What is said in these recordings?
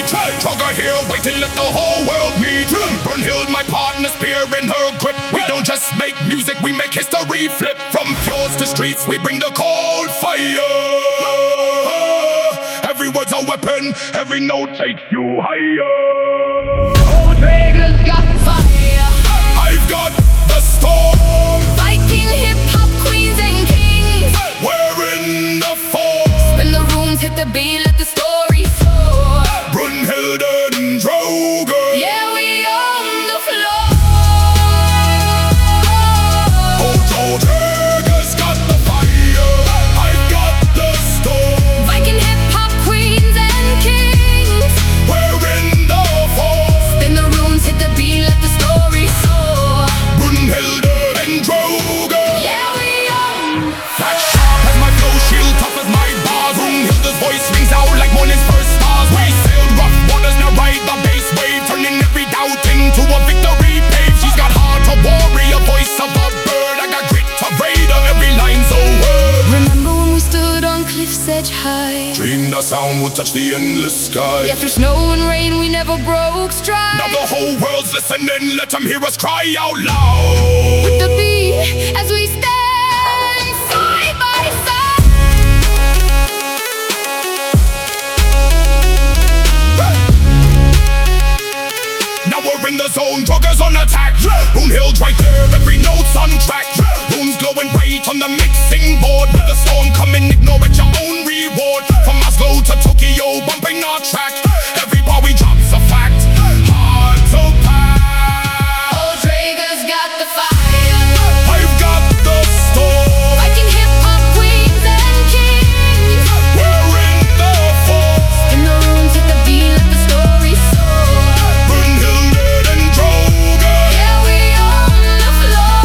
Trugger here, wait till let the whole world meet. Brunhild, my partner, spear in her grip. We don't just make music, we make history flip. From fjords to streets, we bring the cold fire. Every word's a weapon, every note takes you higher. Old Dragon's got fire. I've got the storm. Viking hip-hop queens and kings. We're in the force. When the rooms hit the beat, let the story soar. Brunhild and Drogon. Yeah, we on the floor. Old Dragon's got the fire. I've got the storm. Viking hip-hop queens and kings. We're in the force. When the rooms hit the beat, let the story soar. Brunhild and Drogon. Yeah, we on. That sharp as my flow, shield tough as my bars. Brunhild's voice rings out like morning's first stars. We sailed rough waters, now ride the bass wave, turning every doubt into a victory pave. She's got heart of warrior, voice of a bird. I got grit of raider, every line's a word. Remember when we stood on cliff's edge high? Dreamed our sound would touch the endless sky. Yeah, through snow and rain we never broke stride. Now the whole world's listening, let them hear us cry out loud. With the beat as we stand side by side. Now we're in the zone, druggers on attack. Brunhild's right there, every note's on track. Rooms glowing bright on the mixing board. With the storm coming, ignore it, your own reward. From Oslo to Tokyo, bumping our track. Every bar we drop's a fact. Hard to pack. Old Dragon's got the fire. I've got the storm. Viking hip-hop queens and kings. We're in the force. In the rooms hit the beat, let the story soar. Brunhild and Drogon. Yeah, we on the floor.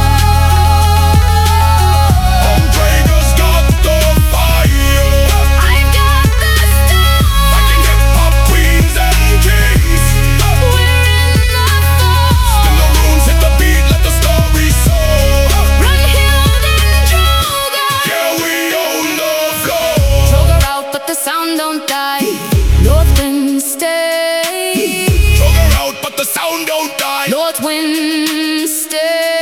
Old Dragon's got the fire. I've got the storm. Viking hip-hop queens and kings. We're in the force. In the rooms hit the beat, let the story soar. Brunhild and Drogon. Yeah, we own the floor. Droger out, but the sound don't die. North wind stay. Drug her out, but the sound don't die. North wind stay.